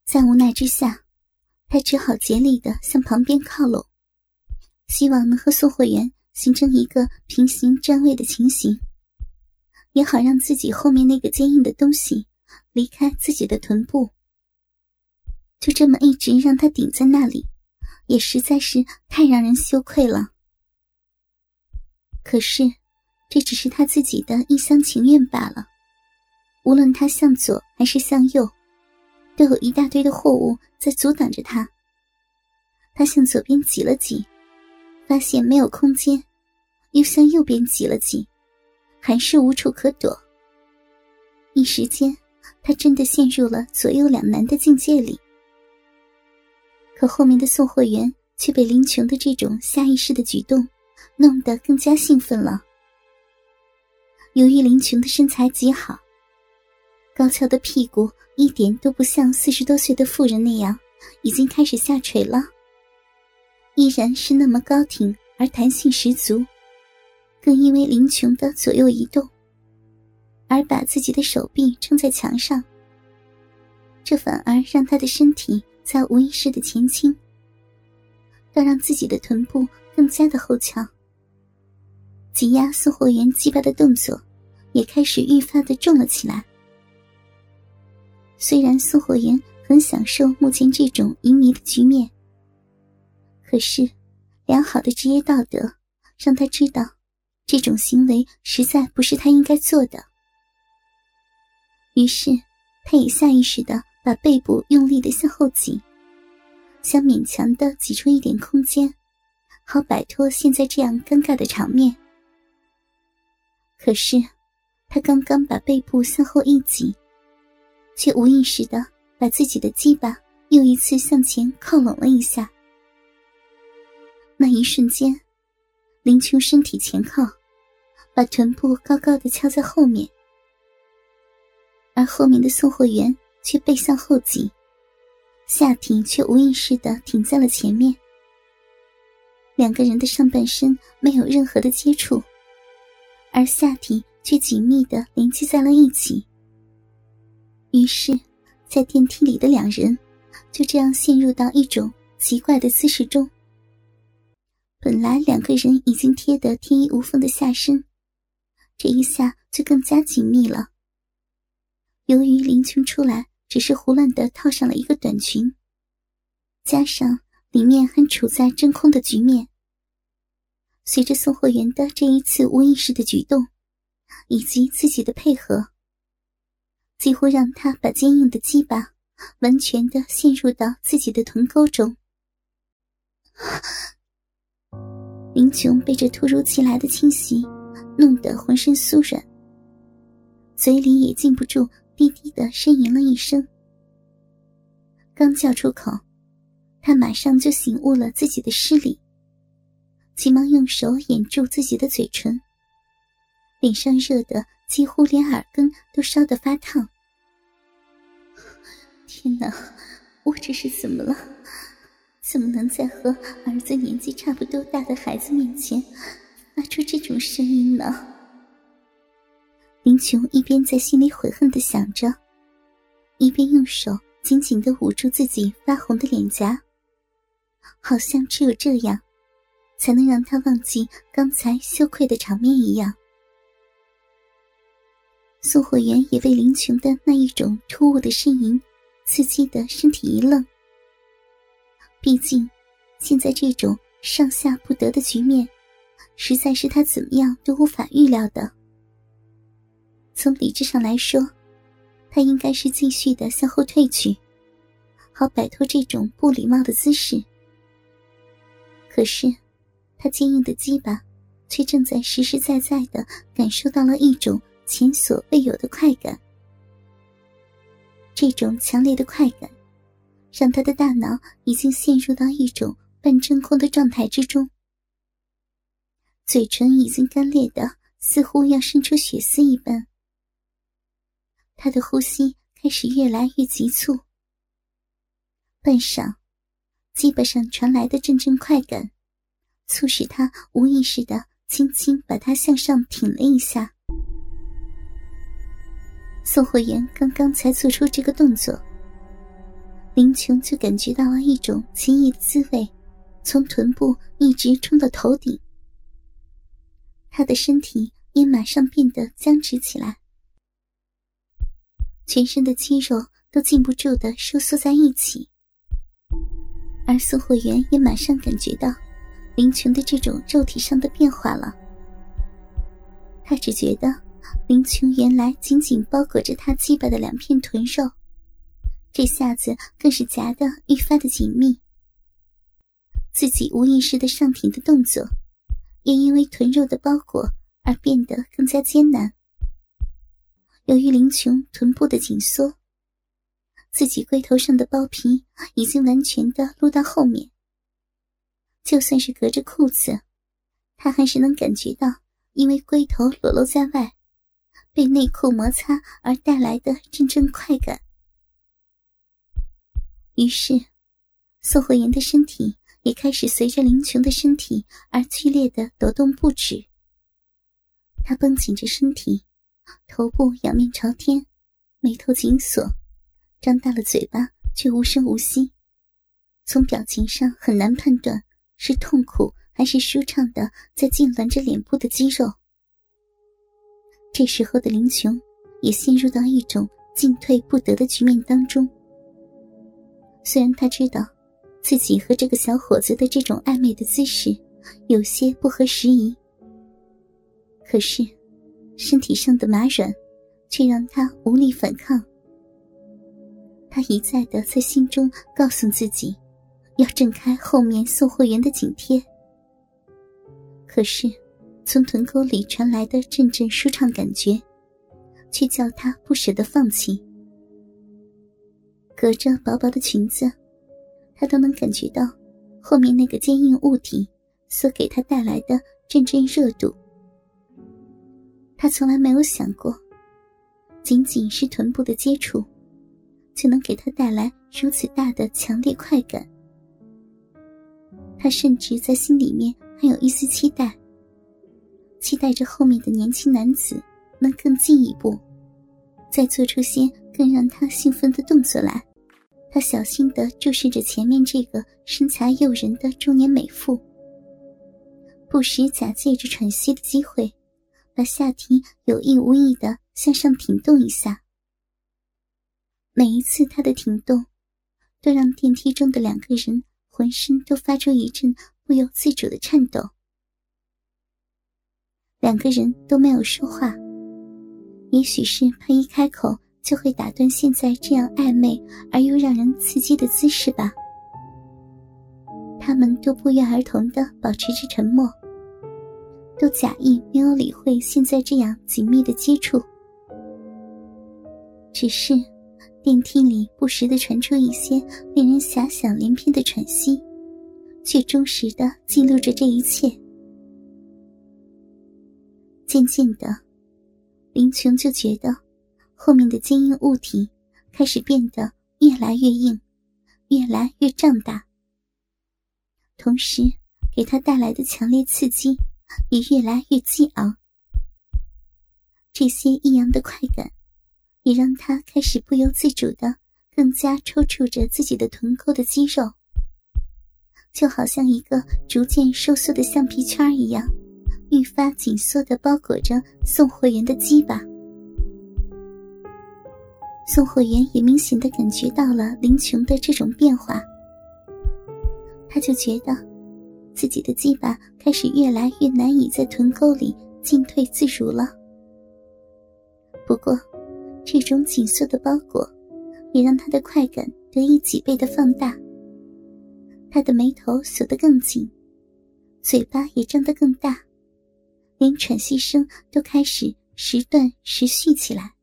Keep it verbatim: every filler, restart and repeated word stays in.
在无奈之下，他只好竭力地向旁边靠拢，希望能和送货员形成一个平行站位的情形，也好让自己后面那个坚硬的东西离开自己的臀部。就这么一直让他顶在那里，也实在是太让人羞愧了。可是这只是他自己的一厢情愿罢了，无论他向左还是向右，都有一大堆的货物在阻挡着他。他向左边挤了挤，发现没有空间，又向右边挤了挤，还是无处可躲。一时间他真的陷入了左右两难的境界里。可后面的送货员却被林琼的这种下意识的举动弄得更加兴奋了。由于林琼的身材极好，高翘的屁股一点都不像四十多岁的妇人那样已经开始下垂了，依然是那么高挺而弹性十足，更因为林琼的左右移动而把自己的手臂撑在墙上，这反而让他的身体在无意识的前倾，倒让自己的臀部更加的后翘。挤压送货员鸡巴的动作也开始愈发的重了起来。虽然送货员很享受目前这种淫靡的局面，可是良好的职业道德让他知道这种行为实在不是他应该做的。于是他也下意识地把背部用力地向后挤，想勉强地挤出一点空间，好摆脱现在这样尴尬的场面。可是他刚刚把背部向后一挤，却无意识地把自己的鸡巴又一次向前靠拢了一下。那一瞬间，林琼身体前靠，把臀部高高地翘在后面，而后面的送货员却背向后挤，下体却无意识地挺在了前面。两个人的上半身没有任何的接触，而下体却紧密地连接在了一起。于是在电梯里的两人就这样陷入到一种奇怪的姿势中。本来两个人已经贴得天衣无缝的下身，这一下就更加紧密了。由于林琼出来只是胡乱地套上了一个短裙，加上里面还处在真空的局面，随着送货员的这一次无意识的举动以及自己的配合，几乎让他把坚硬的鸡巴完全地陷入到自己的臀沟中。林琼被这突如其来的侵袭弄得浑身酥软，嘴里也禁不住低低地呻吟了一声。刚叫出口，他马上就醒悟了自己的失礼，急忙用手掩住自己的嘴唇，脸上热得几乎连耳根都烧得发烫。天哪，我这是怎么了？怎么能在和儿子年纪差不多大的孩子面前发出这种声音呢？林琼一边在心里悔恨地想着，一边用手紧紧地捂住自己发红的脸颊，好像只有这样才能让他忘记刚才羞愧的场面一样。送货员也被林琼的那一种突兀的呻吟刺激的身体一愣，毕竟现在这种上下不得的局面实在是他怎么样都无法预料的。从理智上来说，他应该是继续的向后退去，好摆脱这种不礼貌的姿势。可是他坚硬的鸡巴却正在实实在在地感受到了一种前所未有的快感。这种强烈的快感让他的大脑已经陷入到一种半真空的状态之中，嘴唇已经干裂的似乎要渗出血丝一般。他的呼吸开始越来越急促，半晌，鸡巴上传来的阵阵快感促使他无意识地轻轻把它向上挺了一下。送货员刚刚才做出这个动作， 林琼就感觉到了一种奇异的滋味，从臀部一直冲到头顶。她的身体也马上变得僵直起来，全身的肌肉都禁不住地收缩在一起。而送货员也马上感觉到林琼的这种肉体上的变化了。他只觉得林琼原来紧紧包裹着他鸡巴的两片臀肉，这下子更是夹得愈发的紧密。自己无意识的上挺的动作也因为臀肉的包裹而变得更加艰难。由于林琼臀部的紧缩，自己龟头上的包皮已经完全的露到后面，就算是隔着裤子，他还是能感觉到因为龟头裸露在外，被内裤摩擦而带来的阵阵快感。于是送货员的身体也开始随着林琼的身体而剧烈的抖动不止。他绷紧着身体，头部仰面朝天，眉头紧锁，张大了嘴巴却无声无息，从表情上很难判断是痛苦还是舒畅的在痉挛着脸部的肌肉。这时候的林琼也陷入到一种进退不得的局面当中。虽然他知道自己和这个小伙子的这种暧昧的姿势有些不合时宜，可是身体上的麻软却让他无力反抗。他一再地在心中告诉自己要挣开后面送货员的紧贴，可是从臀沟里传来的阵阵舒畅感觉却叫他不舍得放弃。隔着薄薄的裙子，他都能感觉到后面那个坚硬物体所给他带来的阵阵热度。他从来没有想过仅仅是臀部的接触就能给他带来如此大的强烈快感。他甚至在心里面还有一丝期待，期待着后面的年轻男子能更进一步，再做出些更让他兴奋的动作来。他小心地注视着前面这个身材诱人的中年美妇，不时假借着喘息的机会把下体有意无意地向上挺动一下。每一次他的挺动都让电梯中的两个人浑身都发出一阵不由自主的颤抖。两个人都没有说话，也许是怕一开口就会打断现在这样暧昧而又让人刺激的姿势吧。他们都不约而同地保持着沉默，都假意没有理会现在这样紧密的接触。只是电梯里不时地传出一些令人遐想连篇的喘息，却忠实地记录着这一切。渐渐的，林琼就觉得后面的坚硬物体开始变得越来越硬，越来越胀大，同时给他带来的强烈刺激也越来越激昂。这些异样的快感也让他开始不由自主地更加抽搐着自己的臀沟的肌肉，就好像一个逐渐收缩的橡皮圈一样，愈发紧缩地包裹着送货员的鸡巴。送货员也明显地感觉到了林琼的这种变化，他就觉得自己的鸡巴开始越来越难以在臀沟里进退自如了。不过这种紧缩的包裹也让他的快感得以几倍的放大，他的眉头锁得更紧，嘴巴也张得更大，连喘息声都开始时断时续起来。